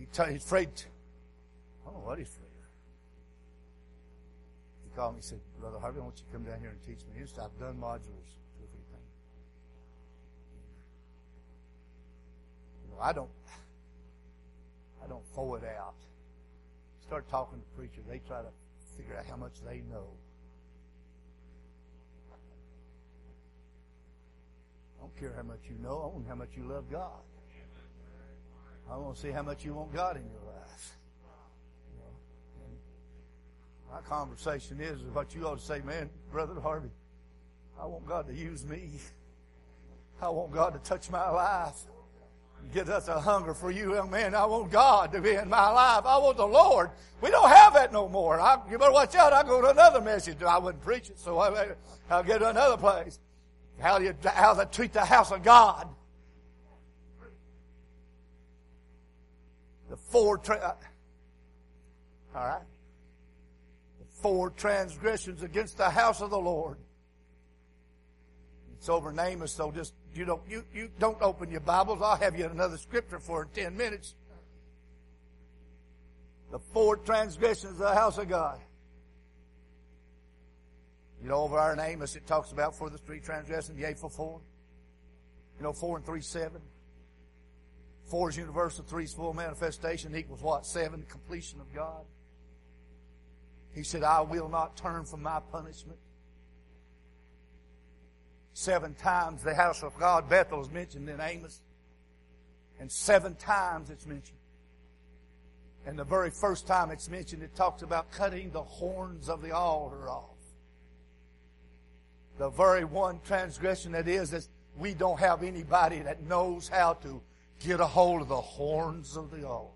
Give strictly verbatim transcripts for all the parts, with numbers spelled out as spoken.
He's afraid. I don't know what he's afraid of. He called me and said, Brother Harvey, I want you to come down here and teach me. He said, I've done modulars, two or three things. You know, I don't, I don't throw it out. Start talking to preachers. They try to figure out how much they know. I don't care how much you know. I want how much you love God. I want to see how much you want God in your life. You know? And my conversation is what you ought to say, man, Brother Harvey, I want God to use me. I want God to touch my life. Get us a hunger for you, young man. I want God to be in my life. I want the Lord. We don't have that no more. I, you better watch out. I go to another message. I wouldn't preach it, so I, I'll get to another place. How do you how to treat the house of God? The four, tra- all right. The four transgressions against the house of the Lord. It's over in Amos, so just you don't you, you don't open your Bibles. I'll have you another scripture for in ten minutes. The four transgressions of the house of God. You know, over our in Amos, it talks about for the three transgressions, yea for four. You know, four and three, seven. Four is universal, three is full manifestation, equals what? Seven, completion of God. He said, I will not turn from my punishment. Seven times the house of God, Bethel, is mentioned in Amos. And seven times it's mentioned. And the very first time it's mentioned, it talks about cutting the horns of the altar off. The very one transgression that is, is we don't have anybody that knows how to get a hold of the horns of the altar.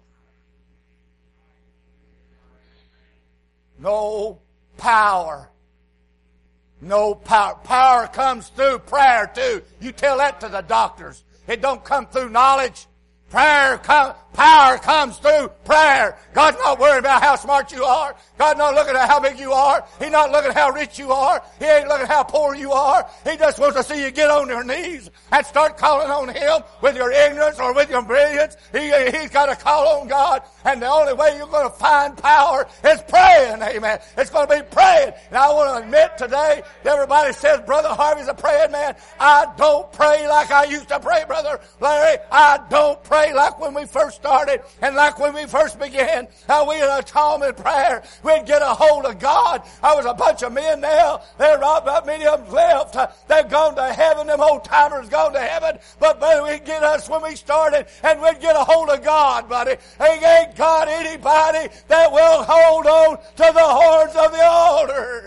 No power. No power. Power comes through prayer too. You tell that to the doctors. It don't come through knowledge. Prayer come, power comes through prayer. God's not worried about how smart you are. God's not looking at how big you are. He's not looking at how rich you are. He ain't looking at how poor you are. He just wants to see you get on your knees and start calling on Him with your ignorance or with your brilliance. He, he's got to call on God. And the only way you're going to find power is praying. Amen. It's going to be praying. And I want to admit today, everybody says, Brother Harvey's a praying man. I don't pray like I used to pray, Brother Larry. I don't pray like when we first started and like when we first began. How we in a time in prayer, we'd get a hold of God. I was a bunch of men now. There not that many of them left. They've gone to heaven. Them old timers gone to heaven. But buddy, we'd get us when we started and we'd get a hold of God, buddy. He ain't got anybody that will hold on to the horns of the altar.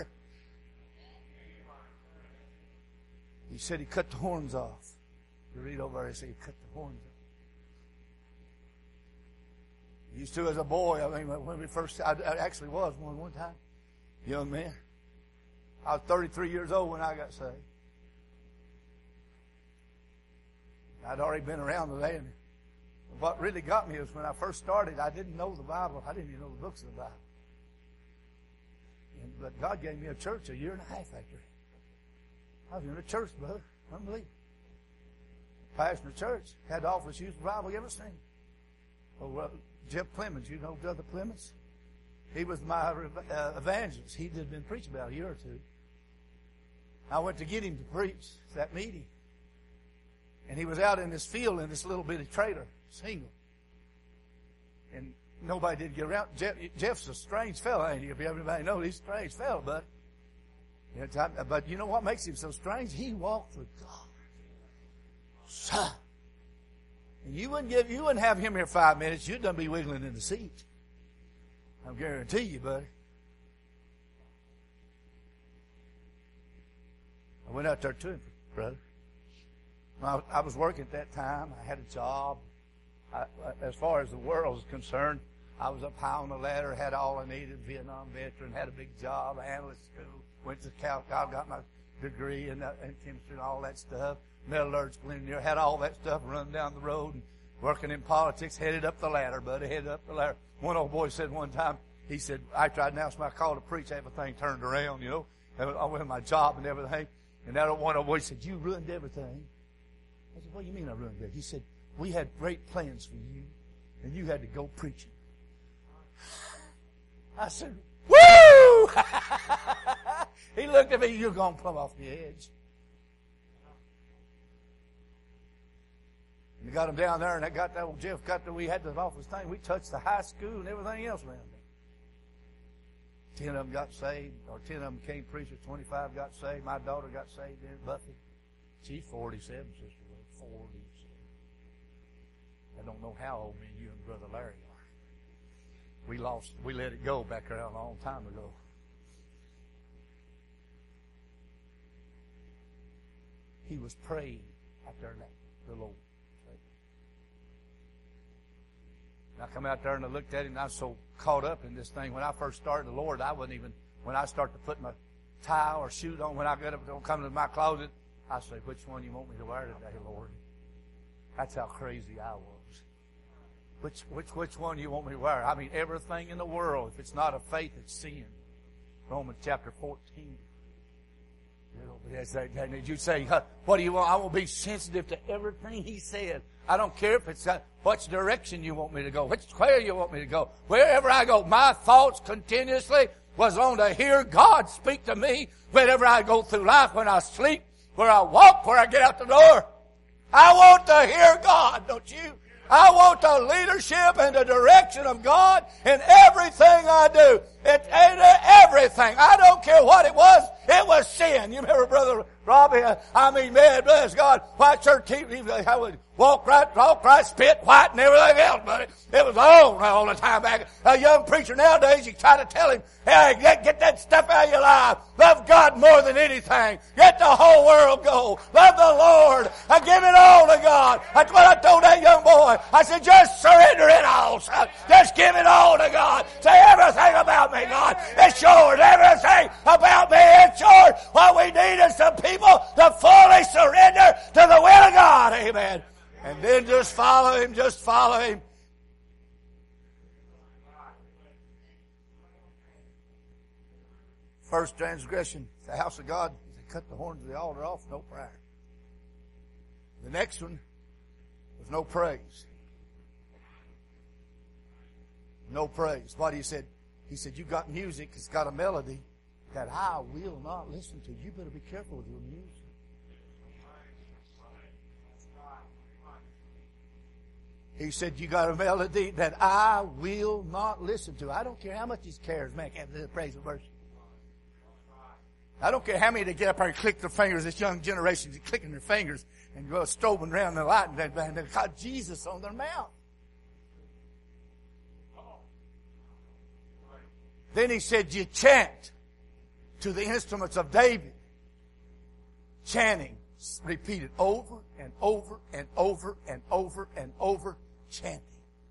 He said He cut the horns off. You read over there, He said He cut the horns off. Used to as a boy, I mean, when we first, I, I actually was one one time, young man. I was thirty-three years old when I got saved. I'd already been around today, and what really got me is when I first started, I didn't know the Bible. I didn't even know the books of the Bible. And, but God gave me a church a year and a half after it. I was in a church, brother. Unbelievable. Pastor of church had the office use the Bible you ever seen. Oh, well, Jeff Clemens, you know Brother Clemens? He was my uh, evangelist. He had been preaching about a year or two. I went to get him to preach that meeting. And he was out in this field in this little bitty trailer, single. And nobody did get around. Jeff, Jeff's a strange fellow, ain't he? If everybody knows he's a strange fellow, but but you know what makes him so strange? He walked with God. Son. And you wouldn't give, you wouldn't have him here five minutes. You'd done be wiggling in the seat. I guarantee you, buddy. I went out there to him, brother. I, I was working at that time. I had a job. I, as far as the world is concerned, I was up high on the ladder, had all I needed, Vietnam veteran, had a big job, analyst school, went to Cal, I got my degree in, uh, in chemistry and all that stuff, metallurgical engineer, had all that stuff running down the road and working in politics, headed up the ladder, buddy, headed up the ladder. One old boy said one time, he said, after I announced my call to preach, everything turned around, you know, I went my job and everything. And that one old boy said, you ruined everything. I said, what do you mean I ruined it? He said, we had great plans for you. and you had to go preaching. I said, woo! He looked at me, you're going to plumb off the edge. And we got them down there, and I got that old Jeff got the, we had the office thing. We touched the high school and everything else around there. Ten of them got saved, or ten of them became preachers. Twenty-five got saved. My daughter got saved in Buffy. She's forty-seven, sister. forty-seven. I don't know how old me and you and Brother Larry are. We lost, we let it go back there a long time ago. He was praying out there in that little old. And I come out there and I looked at him, and I was so caught up in this thing. When I first started the Lord, I wasn't even, when I started to put my tie or shoes on, when I got up to come to my closet, I say, which one you want me to wear today, Lord? That's how crazy I was. Which, which, which one do you want me to wear? I mean, everything in the world, if it's not of faith, it's sin. Romans chapter fourteen. You say, what do you want? I will be sensitive to everything he said. I don't care if it's uh, which direction you want me to go, which way you want me to go. Wherever I go, my thoughts continuously was on to hear God speak to me whenever I go through life, when I sleep, where I walk, where I get out the door. I want to hear God, don't you? I want the leadership and the direction of God in everything I do. It ain't everything. I don't care what it was. It was sin. You remember Brother Robbie? I mean, man, bless God. White shirt, I would walk right, walk right, spit white and everything else, buddy. It was on all the time back. A young preacher nowadays, you try to tell him, hey, get, get that stuff out of your life. Love God more than anything. Let the whole world go. Love the Lord. I give it all to God. That's what I told that young boy. I said, just surrender it all, son. Just give it all to God. Say everything about me, God. It's yours. Everything about me, it's yours. What we need is some people to fully surrender to the will of God. Amen. And then just follow Him. Just follow Him. First transgression, the house of God, they cut the horns of the altar off, no prayer. The next one was no praise. No praise. What he said, he said, you got music, it's got a melody that I will not listen to. You better be careful with your music. He said, you got a melody that I will not listen to. I don't care how much these charismatic have to praise and worship. I don't care how many they get up there and click their fingers. This young generation is clicking their fingers and go strobing around the light, and they've got Jesus on their mouth. Then he said, you chant to the instruments of David. Chanting, repeated over and over and over and over and over, chanting.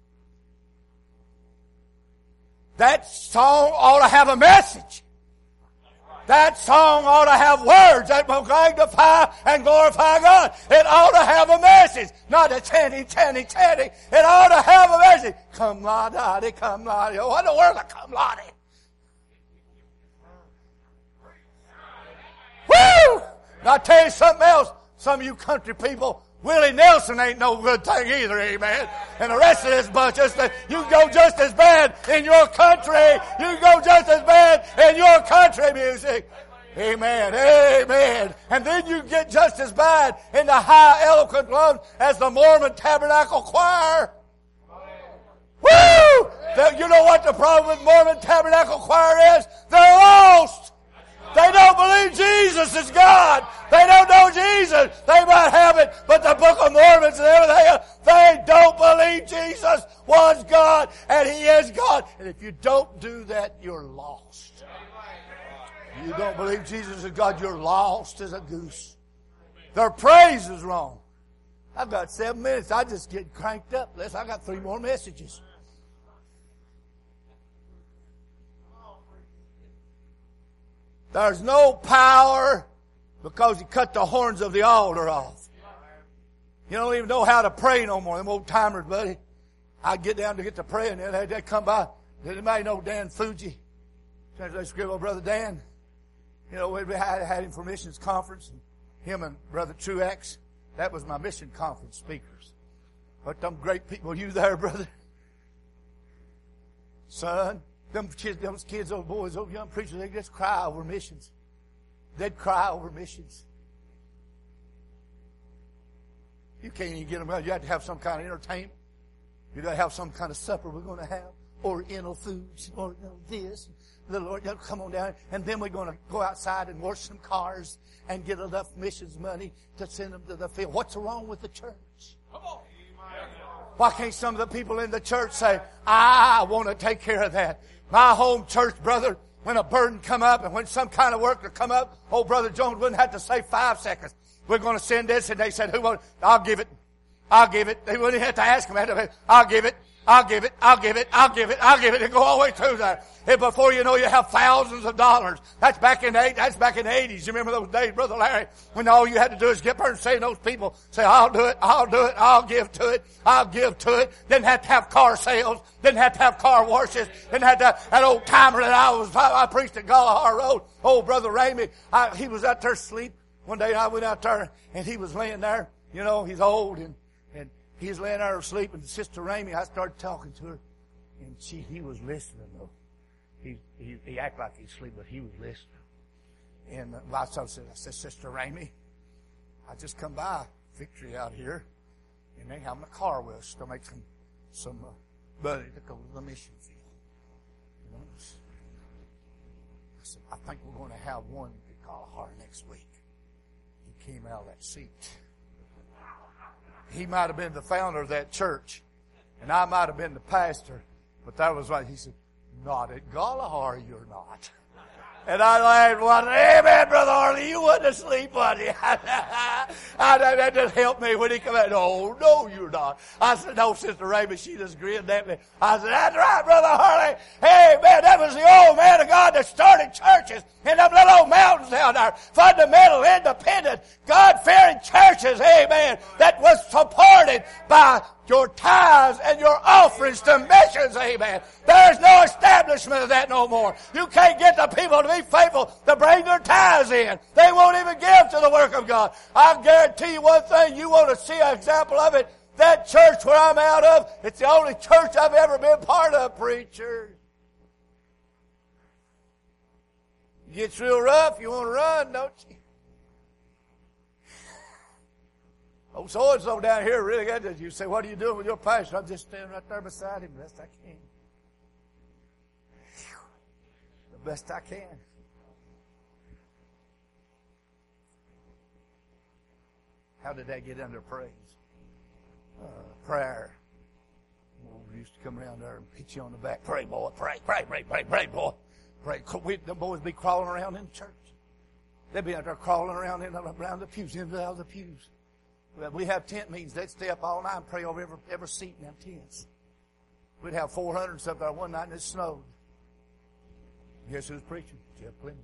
That song ought to have a message. That song ought to have words that will magnify and glorify God. It ought to have a message. Not a chanting, chanting, chanting. It ought to have a message. Come la-da-dee, come la-dee. What in the world is come la-dee? Woo! Now I'll tell you something else. Some of you country people, Willie Nelson ain't no good thing either, amen. And the rest of this bunch, just the, you go just as bad in your country. You go just as bad in your country music. Amen, amen. And then you get just as bad in the high eloquent ones as the Mormon Tabernacle Choir. Woo! You know what the problem with Mormon Tabernacle Choir is? They're lost. They don't believe Jesus is God. They don't know Jesus. They might have it, but the Book of Mormons and everything else, they don't believe Jesus was God and He is God. And if you don't do that, you're lost. You don't believe Jesus is God, you're lost as a goose. Their praise is wrong. I've got seven minutes. I just get cranked up. Listen, I got three more messages. There's no power because He cut the horns of the altar off. You don't even know how to pray no more. Them old timers, buddy. I'd get down to get to praying, and they'd come by. Did anybody know Dan Fuji? Translation scribble, Brother Dan. You know, we had, had him for missions conference, and him and Brother Truex. That was my mission conference speakers. But them great people, you there, brother? Son, them kids, those kids, those boys, those young preachers, they just cry over missions. They'd cry over missions. You can't even get them out. You have to have some kind of entertainment. You got to have some kind of supper we're going to have. Oriental foods, or you know, this. The Lord, come on down. And then we're going to go outside and wash some cars and get enough missions money to send them to the field. What's wrong with the church? Come on. Why can't some of the people in the church say, I want to take care of that? My home church, brother, when a burden come up and when some kind of work to come up, old Brother Jones wouldn't have to say five seconds. We're going to send this, and they said, who wants? I'll give it. I'll give it. They wouldn't have to ask him. I'll give it. I'll give it. I'll give it. I'll give it. I'll give it. And go all the way through there. And before you know, you have thousands of dollars. That's back in the eight. That's back in the eighties. You remember those days, Brother Larry, when all you had to do is get there and say to those people, say, I'll do it. I'll do it. I'll give to it. I'll give to it. Didn't have to have car sales. Didn't have to have car washes. Didn't have to have that old timer that I was. I preached at Galahar Road. Old Brother Ramey, I, he was out there asleep. One day I went out there and he was laying there. You know, he's old and, and he was laying there asleep. And Sister Ramey, I started talking to her, and she, he was listening though. He, he, he acted like he's asleep, but he was listening. And uh, I said, I said, Sister Ramey, I just come by Victory out here, and they having a car with us to make some, some uh, money to go to the mission field. You know, I said, I think we're going to have one at Kalahari next week. He came out of that seat. He might have been the founder of that church, and I might have been the pastor, but that was right. He said, not at Galahar, you're not. And I laughed, well, amen, Brother Harley, you wasn't asleep, was you? I, that just helped me when he come out. No, no, you're not. I said, no, Sister Raymond, she just grinned at me. I said, that's right, Brother Harley. Hey, man, that was the old man of God that started churches in them little old mountains down there. Fundamental, independent, God-fearing churches, amen, that was supported by your tithes and your offerings to missions, amen. There's no establishment of that no more. You can't get the people to be faithful to bring their tithes in. They won't even give to the work of God. I guarantee you one thing, you want to see an example of it, that church where I'm out of, it's the only church I've ever been part of, preacher. It gets real rough, you want to run, don't you? Oh, so-and-so down here really got this. You say, what are you doing with your pastor? I'm just standing right there beside him the best I can. The best I can. How did that get under praise? Uh, prayer. We used to come around there and hit you on the back. Pray, boy. Pray, pray, pray, pray, pray, boy. Pray. We, them boys be crawling around in the church. They'd be out there crawling around in around the pews, in and out of the pews. We have tent meetings. They'd stay up all night and pray over every, every seat in them tents. We'd have four hundred and stuff there one night and it snowed. Guess who's preaching? Jeff Clemens.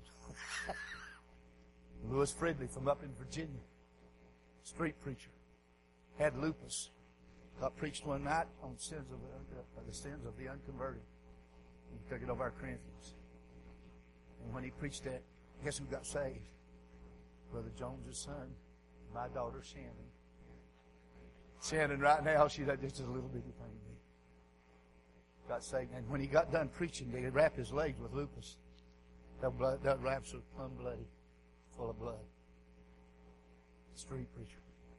Louis Fridley from up in Virginia. Street preacher. Had lupus. Got preached one night on sins of the, uh, the sins of the unconverted. He took it over our Corinthians. And when he preached that, guess who got saved? Brother Jones's son, my daughter Shannon. Shannon right now, she's just a little bitty thing. Got saved. And when he got done preaching, they wrapped his legs with lupus. That, blood, that wraps was plumb bloody, full of blood. Street preacher.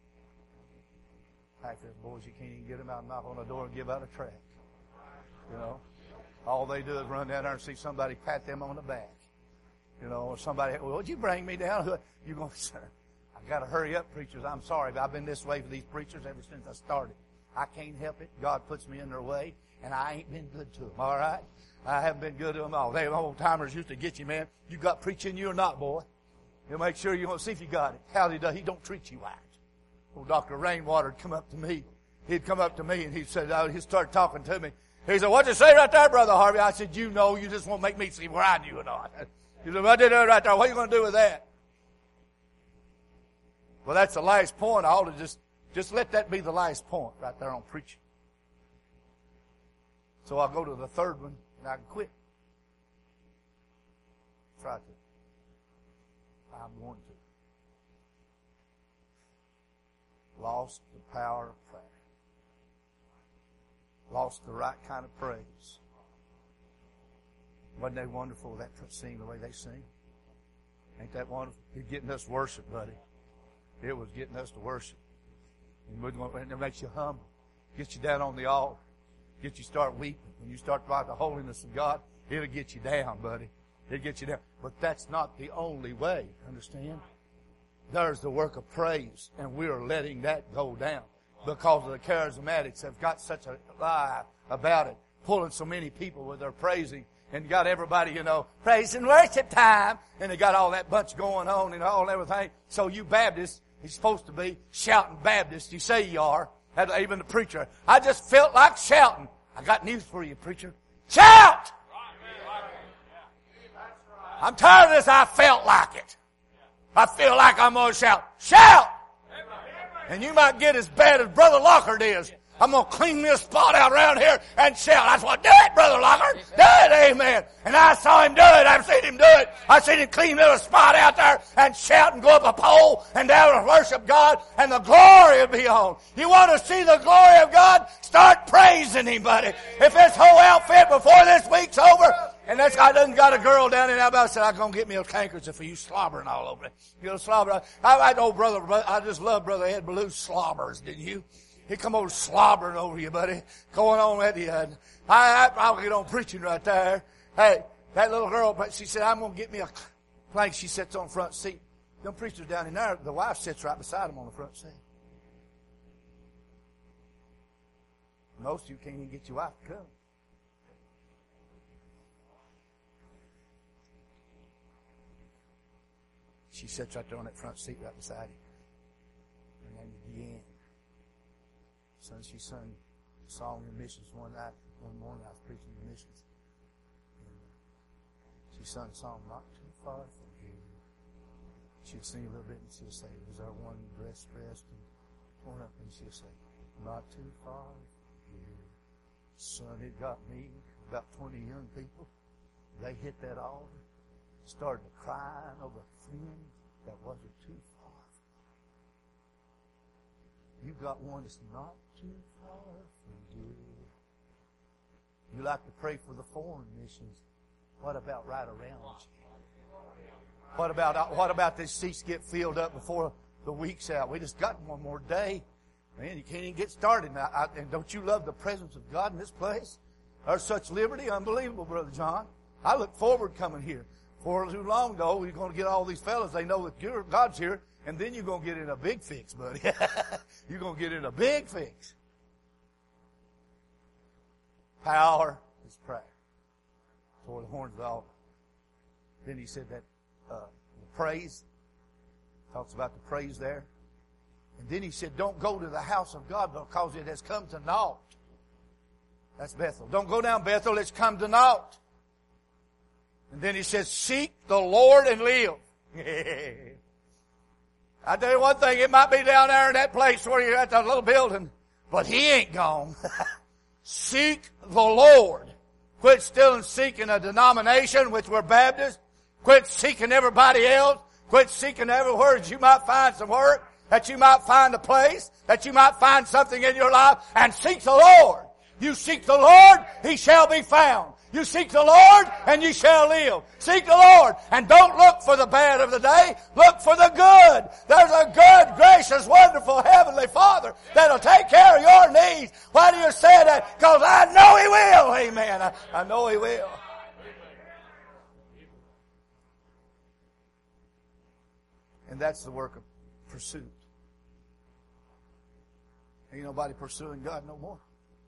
Back there, boys, you can't even get them out and knock on the door and give out a tract. You know, all they do is run down there and see somebody pat them on the back. You know, or somebody, well, would you bring me down? You're going, sir, I got to hurry up, preachers. I'm sorry, but I've been this way for these preachers ever since I started. I can't help it. God puts me in their way, and I ain't been good to them, all right? I haven't been good to them all. They old-timers used to get you, man. You got preaching you or not, boy. He'll make sure you want to see if you got it. How he does, he don't treat you right. Well, Doctor Rainwater would come up to me. He'd come up to me, and he said, oh, he'd start talking to me. He said, what'd you say right there, Brother Harvey? I said, you know, you just won't make me see where I knew or not. He said, well, I did that right there. What are you going to do with that? Well, that's the last point. I ought to just, just let that be the last point right there on preaching. So I'll go to the third one, and I can quit. Try to. I'm going to. Lost the power of prayer. Lost the right kind of praise. Wasn't they wonderful, that sing, the way they sing? Ain't that wonderful? It's getting us worship, buddy. It was getting us to worship. And it makes you humble. Gets you down on the altar. Gets you start weeping. When you start about the holiness of God, it'll get you down, buddy. It'll get you down. But that's not the only way, understand? There's the work of praise, and we are letting that go down because of the charismatics have got such a lie about it, pulling so many people with their praising, and got everybody, you know, praise and worship time, and they got all that bunch going on and all everything. So you Baptists, you're supposed to be shouting Baptists. You say you are. Even the preacher. I just felt like shouting. I got news for you, preacher. Shout! I'm tired of this. I felt like it. I feel like I'm going to shout. Shout! And you might get as bad as Brother Lockhart is. I'm going to clean this spot out around here and shout. That's what, do it, Brother Lockhart. Do it, amen. And I saw him do it. I've seen him do it. I've seen him clean little spot out there and shout and go up a pole and down and worship God, and the glory will be on. You want to see the glory of God? Start praising Him, buddy. If this whole outfit before this week's over, and that's I done got a girl down in Alabama said, I'm going to get me a handkerchief for you slobbering all over it. You know, slobbering. I, I know, brother, I just love Brother Ed Ballou slobbers, didn't you? He come over slobbering over you, buddy. Going on at the end. I, I, I'll get on preaching right there. Hey, that little girl, but she said, I'm going to get me a plank. She sits on the front seat. Them preachers down in there, the wife sits right beside him on the front seat. Most of you can't even get your wife to come. She sits right there on that front seat right beside him. Her name is Deanne. Son, she sung a song in missions one night, one morning I was preaching in missions. And she sung a song, Not Too Far From Here. She'd sing a little bit and she'd say, it was our one dress dressed and torn up, and she'd say, not too far from here. Son, it got me, about twenty young people. They hit that altar, started crying over a friend that wasn't too far. You got one that's not too far from you. You like to pray for the foreign missions. What about right around you? What about what about these seats get filled up before the week's out? We just got one more day. Man, you can't even get started now. I, and don't you love the presence of God in this place? There's such liberty, unbelievable, Brother John. I look forward coming here. For too long, though, you're going to get all these fellas. They know that God's here. And then you're going to get in a big fix, buddy. You're going to get in a big fix. Power is prayer. Toward the horns of the altar. Then he said that uh, the praise. Talks about the praise there. And then he said, don't go to the house of God because it has come to naught. That's Bethel. Don't go down Bethel. It's come to naught. And then he says, seek the Lord and live. I tell you one thing, it might be down there in that place where you're at that little building, but He ain't gone. Seek the Lord. Quit still seeking a denomination, which we're Baptists. Quit seeking everybody else. Quit seeking everywhere that you might find some work, that you might find a place, that you might find something in your life, and seek the Lord. You seek the Lord, He shall be found. You seek the Lord, and you shall live. Seek the Lord, and don't look for the bad of the day. Look for the good. There's a good, gracious, wonderful Heavenly Father that'll take care of your needs. Why do you say that? Because I know He will. Amen. I, I know He will. And that's the work of pursuit. Ain't nobody pursuing God no more.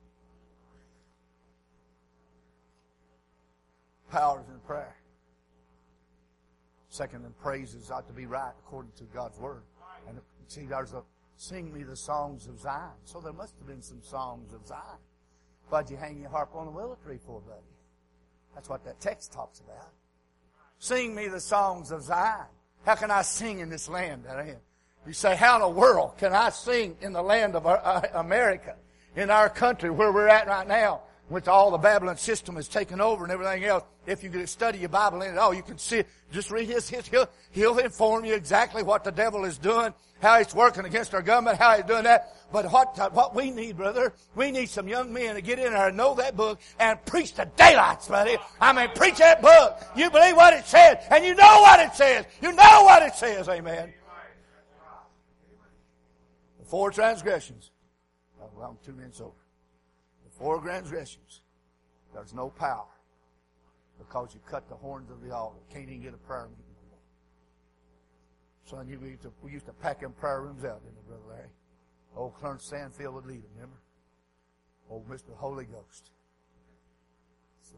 Powers in prayer. Second, and praises ought to be right according to God's Word. And see, there's a sing me the songs of Zion. So there must have been some songs of Zion. Why'd you hang your harp on the willow tree for, buddy? That's what that text talks about. Sing me the songs of Zion. How can I sing in this land that I am? You say, how in the world can I sing in the land of America, in our country where we're at right now? which all the Babylon system has taken over and everything else. If you could study your Bible in it all, you can see it. Just read his, his he'll, he'll inform you exactly what the devil is doing, how he's working against our government, how he's doing that. But what, what we need, brother, we need some young men to get in there and know that book and preach the daylights, buddy. I mean, preach that book. You believe what it says, and you know what it says. You know what it says, amen. The four transgressions. Oh, well, I'm two minutes over. The four transgressions. There's no power because you cut the horns of the altar. Can't even get a prayer meeting anymore. Son, you, we, used to, we used to pack them prayer rooms out, didn't we, Brother Larry? Old Clarence Stanfield would lead them, remember? Old Mister Holy Ghost. So,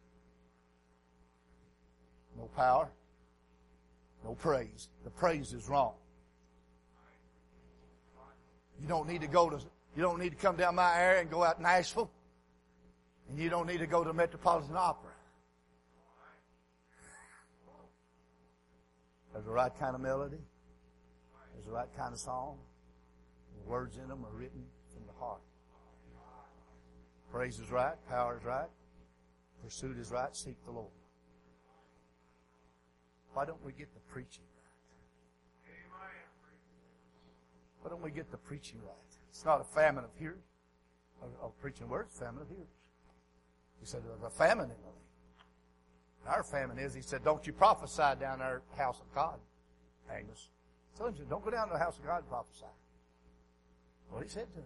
no power, no praise. The praise is wrong. You don't need to go to, you don't need to come down my area and go out to Nashville. And you don't need to go to Metropolitan Opera. There's the right kind of melody. There's the right kind of song. The words in them are written from the heart. Praise is right. Power is right. Pursuit is right. Seek the Lord. Why don't we get the preaching right? Why don't we get the preaching right? It's not a famine of hearers. Of preaching words, it's a famine of hearers. He said there's a famine in the land. Our famine is, he said, don't you prophesy down there at the house of God, Agnes. Tell him, don't go down to the house of God and prophesy. What he said to him.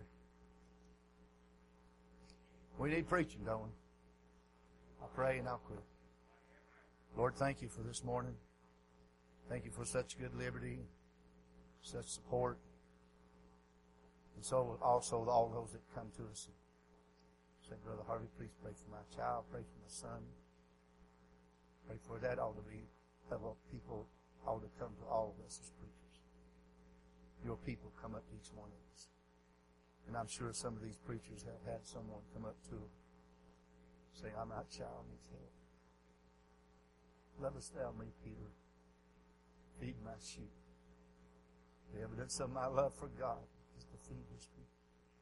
We need preaching, don't we? I'll pray and I'll quit. Lord, thank you for this morning. Thank you for such good liberty, such support. And so also all those that come to us. Say, Brother Harvey, please pray for my child. Pray for my son. Pray for that. Ought to be, people ought to come to all of us as preachers. Your people come up to each one of us. And I'm sure some of these preachers have had someone come up to them, say, I'm our child needs help. Lovest thou me, Peter? Feed my sheep. The evidence of my love for God is to feed his people.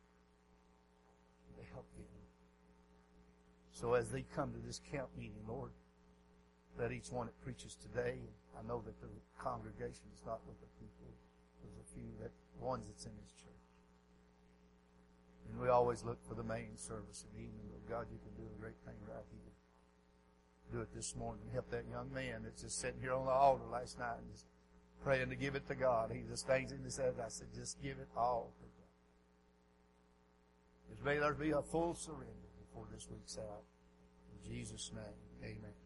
They help them. So as they come to this camp meeting, Lord, let each one that preaches today, and I know that the congregation is not with the people. There's a few that ones that's in this church. And we always look for the main service in the evening. But God, you can do a great thing right here. Do it this morning. Help that young man that's just sitting here on the altar last night and just praying to give it to God. He just things in his head. I said, just give it all to God. Just may there be a full surrender before this week's out. In Jesus' name, amen.